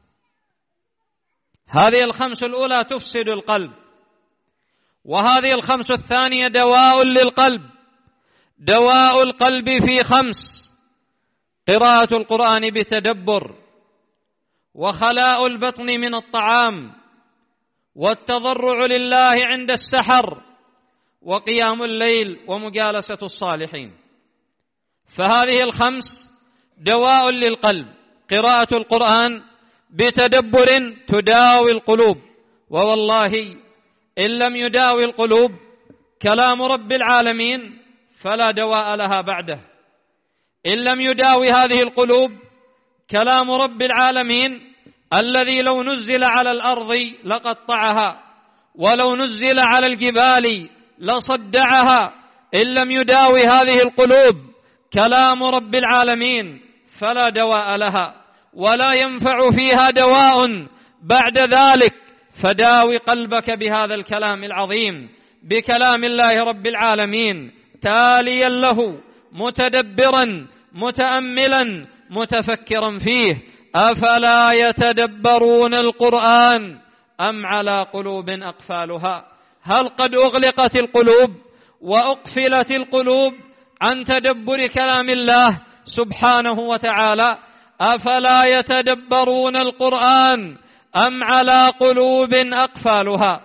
هذه 5 الأولى تفسد القلب، وهذه 5 الثانية دواء للقلب. دواء القلب في 5: قراءة القرآن بتدبر، وخلاء البطن من الطعام، والتضرع لله عند السحر، وقيام الليل، ومجالسة الصالحين. فهذه 5 دواء للقلب. قراءة القرآن بتدبر تداوي القلوب، ووالله إن لم يداوي القلوب كلام رب العالمين فلا دواء لها بعده. إن لم يداوي هذه القلوب كلام رب العالمين الذي لو نزل على الأرض لقطعها، ولو نزل على الجبال لصدعها، إن لم يداوي هذه القلوب كلام رب العالمين فلا دواء لها، ولا ينفع فيها دواء بعد ذلك. فداوي قلبك بهذا الكلام العظيم، بكلام الله رب العالمين، تاليا له، متدبرا، متأملا، متفكرا فيه. أفلا يتدبرون القرآن أم على قلوب أقفالها؟ هل قد أغلقت القلوب وأقفلت القلوب عن تدبر كلام الله سبحانه وتعالى؟ أفلا يتدبرون القرآن أم على قلوب أقفالها؟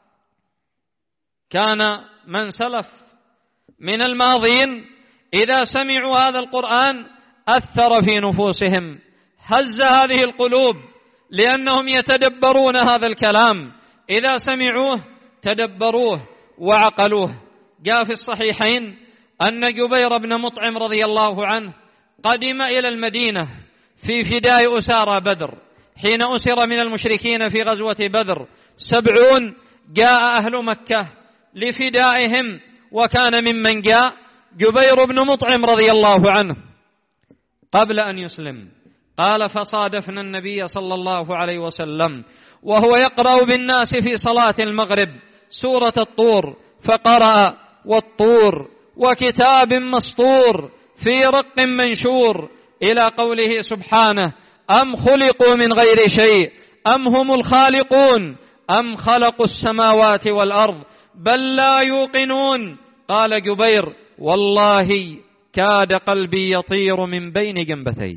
كان من سلف من الماضين إذا سمعوا هذا القرآن أثر في نفوسهم، هز هذه القلوب، لأنهم يتدبرون هذا الكلام، إذا سمعوه تدبروه وعقلوه. جاء في الصحيحين أن جبير بن مطعم رضي الله عنه قدم إلى المدينة في فداء أسارى بدر، حين أسر من المشركين في غزوة بدر 70. جاء أهل مكة لفدائهم، وكان ممن جاء جبير بن مطعم رضي الله عنه. قبل أن يسلم قال: فصادفنا النبي صلى الله عليه وسلم وهو يقرأ بالناس في صلاة المغرب سورة الطور، فقرأ: والطور وكتاب مسطور في رق منشور، إلى قوله سبحانه: أم خلقوا من غير شيء أم هم الخالقون أم خلقوا السماوات والأرض بل لا يوقنون. قال جبير: والله كاد قلبي يطير من بين جنبتي،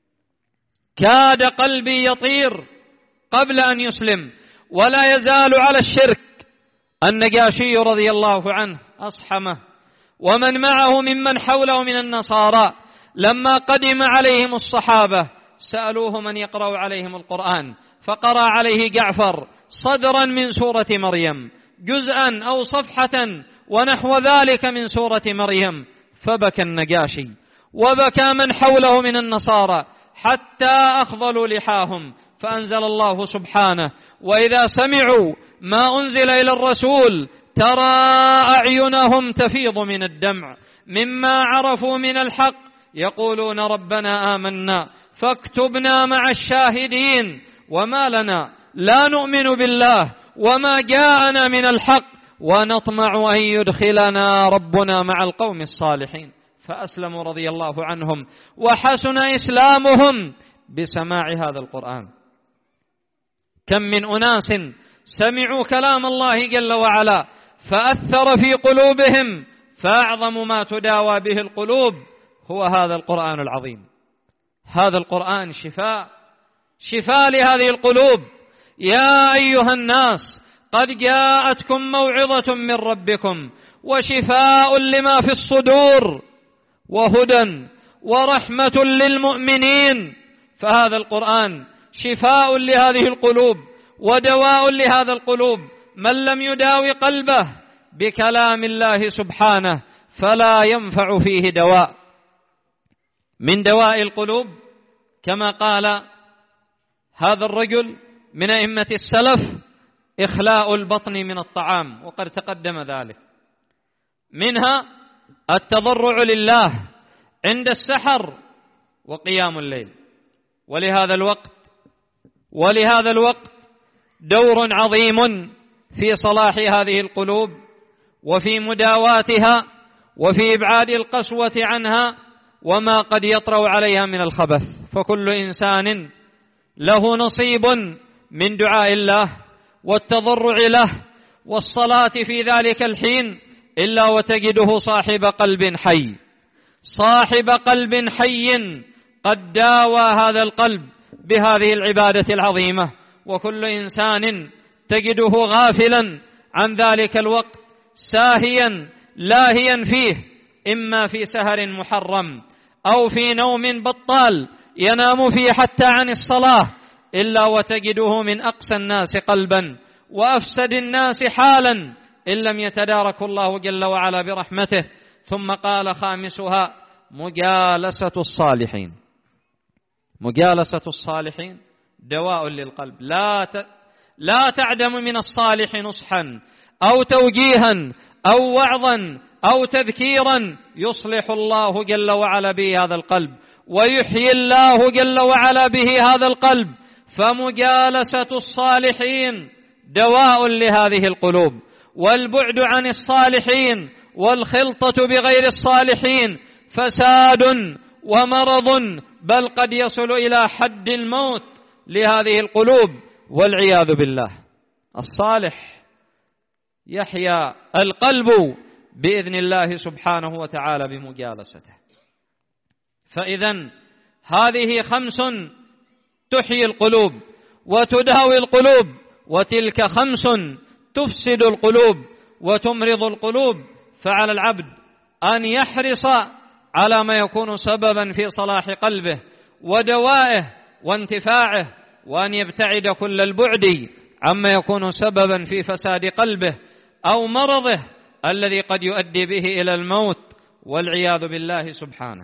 كاد قلبي يطير قبل أن يسلم. ولا يزال على الشرك. النجاشي رضي الله عنه أصحمه ومن معه ممن حوله من النصارى لما قدم عليهم الصحابة سألوه من يقرأ عليهم القرآن، فقرأ عليه جعفر صدرا من سورة مريم، جزءا أو صفحة ونحو ذلك من سورة مريم، فبكى النجاشي وبكى من حوله من النصارى حتى أخضلوا لحاهم، فأنزل الله سبحانه: وإذا سمعوا ما أنزل إلى الرسول ترى أعينهم تفيض من الدمع مما عرفوا من الحق يقولون ربنا آمنا فاكتبنا مع الشاهدين، وما لنا لا نؤمن بالله وما جاءنا من الحق ونطمع أن يدخلنا ربنا مع القوم الصالحين. فأسلموا رضي الله عنهم، وحسن إسلامهم بسماع هذا القرآن. كم من أناس سمعوا كلام الله جل وعلا فأثر في قلوبهم، فأعظم ما تداوى به القلوب هو هذا القرآن العظيم. هذا القرآن شفاء لهذه القلوب. يا أيها الناس قد جاءتكم موعظة من ربكم وشفاء لما في الصدور وهدى ورحمة للمؤمنين. فهذا القرآن شفاء لهذه القلوب ودواء لهذا القلوب. من لم يداوي قلبه بكلام الله سبحانه فلا ينفع فيه دواء. من دواء القلوب كما قال هذا الرجل من أئمة السلف: إخلاء البطن من الطعام، وقد تقدم ذلك. منها التضرع لله عند السحر وقيام الليل. ولهذا الوقت دور عظيم في صلاح هذه القلوب وفي مداواتها وفي إبعاد القسوة عنها وما قد يطرأ عليها من الخبث. فكل إنسان له نصيب من دعاء الله والتضرع له والصلاة في ذلك الحين، إلا وتجده صاحب قلب حي قد داوى هذا القلب بهذه العبادة العظيمة. وكل إنسان تجده غافلا عن ذلك الوقت، ساهيا لاهيا فيه، إما في سهر محرم أو في نوم بطال ينام فيه حتى عن الصلاة، إلا وتجده من أقسى الناس قلبا وأفسد الناس حالا إن لم يتدارك الله جل وعلا برحمته. ثم قال: خامسها مجالسة الصالحين. مجالسة الصالحين دواء للقلب. لا تعدم من الصالح نصحا أو توجيها أو وعظا أو تذكيرا يصلح الله جل وعلا به هذا القلب ويحيي الله جل وعلا به هذا القلب. فمجالسة الصالحين دواء لهذه القلوب، والبعد عن الصالحين والخلطة بغير الصالحين فساد ومرض، بل قد يصل إلى حد الموت لهذه القلوب والعياذ بالله. الصالح يحيا القلب بإذن الله سبحانه وتعالى بمجالسته. فإذن هذه 5 تحيي القلوب وتداوي القلوب، وتلك 5 تفسد القلوب وتمرض القلوب. فعلى العبد أن يحرص على ما يكون سببا في صلاح قلبه ودوائه وانتفاعه، وأن يبتعد كل البعد عما يكون سببا في فساد قلبه أو مرضه الذي قد يؤدي به إلى الموت والعياذ بالله سبحانه.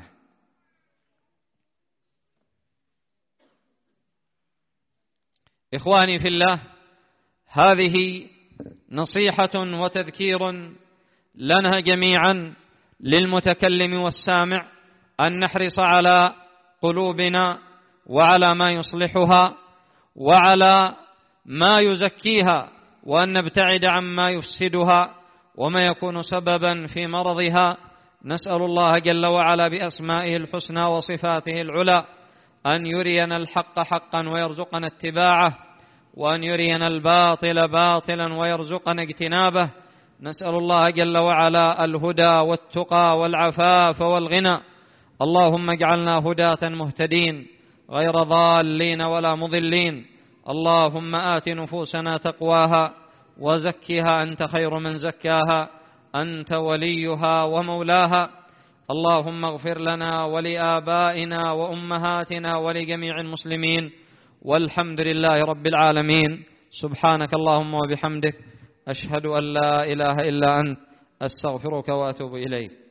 إخواني في الله، هذه نصيحة وتذكير لنا جميعا للمتكلم والسامع أن نحرص على قلوبنا وعلى ما يصلحها وعلى ما يزكيها، وأن نبتعد عما يفسدها وما يكون سببا في مرضها. نسأل الله جل وعلا بأسمائه الحسنى وصفاته العلى أن يرينا الحق حقا ويرزقنا اتباعه، وأن يرينا الباطل باطلا ويرزقنا اجتنابه. نسأل الله جل وعلا الهدى والتقى والعفاف والغنى. اللهم اجعلنا هداة مهتدين غير ضالين ولا مضلين. اللهم آت نفوسنا تقواها وزكها أنت خير من زكاها، أنت وليها ومولاها. اللهم اغفر لنا ولآبائنا وأمهاتنا ولجميع المسلمين، والحمد لله رب العالمين. سبحانك اللهم وبحمدك، أشهد أن لا إله إلا أنت، أستغفرك وأتوب إليك.